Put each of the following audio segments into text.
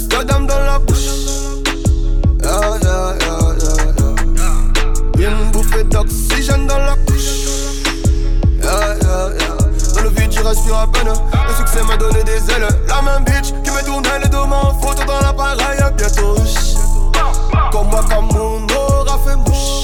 d'Amsterdam dans la bouche. Yeah, yeah, yeah, yeah, yeah. Une bouffée d'oxygène dans la couche. Yeah, yeah, yeah. Dans le vide, je respire à peine. Le succès m'a donné des ailes. La même bitch qui me tournait les deux mains en photo dans l'appareil. Bientôt, comme moi, comme mon aura fait mouche.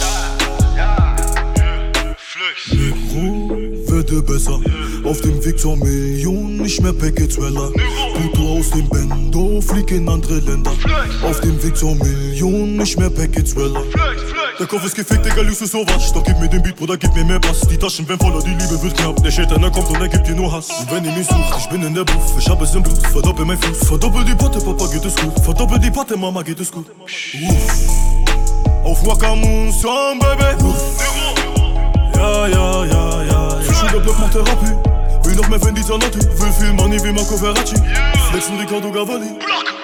Nigro, werde besser. Auf dem Weg zur Million, nicht mehr Package-Weller. Puto aus dem Bendo, flieg in andere Länder. Auf dem Weg zur Million, nicht mehr Package-Weller. Der Kopf ist gefickt, Digga, Luce ist sowas. Doch gib mir den Beat, Bruder, gib mir mehr Bass. Die Taschen werden voller, die Liebe wird knapp. Der Schädler kommt und er gibt dir nur Hass. Und wenn ihr mich sucht, ich bin in der Booth. Ich hab es im Blut, verdoppel mein Fuß. Verdoppel die Potte, Papa, geht es gut. Verdoppel die Potte, Mama, geht es gut. Auf Wakamoon Song, Baby. Ja, ja, ja, ja. Je suis le bloc, mon thérapie. Will noch mehr Fendi Zanotti. Will viel Money wie Marco Verratti. Flexen Ricardo Gavalli.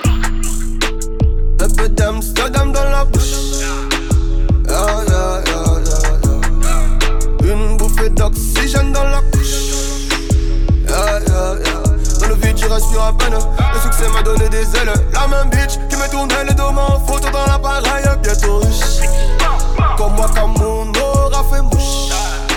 Un peu d'Amsterdam dans la bouche. Yeah, yeah, yeah, yeah, yeah. Une bouffée d'oxygène dans la couche. Yeah, yeah, yeah. Dans le vide, je respire à peine. Le succès m'a donné des ailes. La même bitch qui me tournait les deux mains en photo dans l'appareil. Bientôt riche. Comme moi, comme mon aura fait mouche.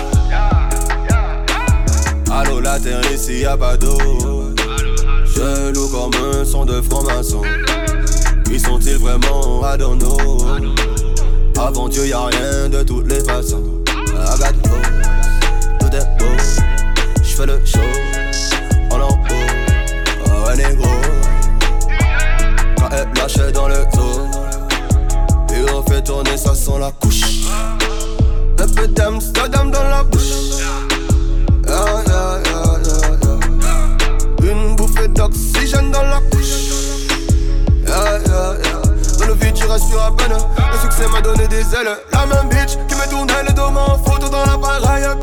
Allô, la terre ici y'a pas d'eau. Je loue comme un son de franc-maçon. Qui sont-ils vraiment? I don't know. Avant Dieu y'a rien de toutes les façons. I got go, tout est beau. J'fais le show, en haut. Oh, un négro. Quand elle lâche dans le dos. Et on fait tourner, ça sent la couche. Un peu d'Amsterdam dans la bouche. Yeah, yeah, yeah, yeah, yeah. Une bouffée d'oxygène dans la couche. Yeah, yeah, yeah. Dans le vide, je respire à peine. Le succès m'a donné des ailes. La même bitch qui me tournait les deux mains en photo dans l'appareil.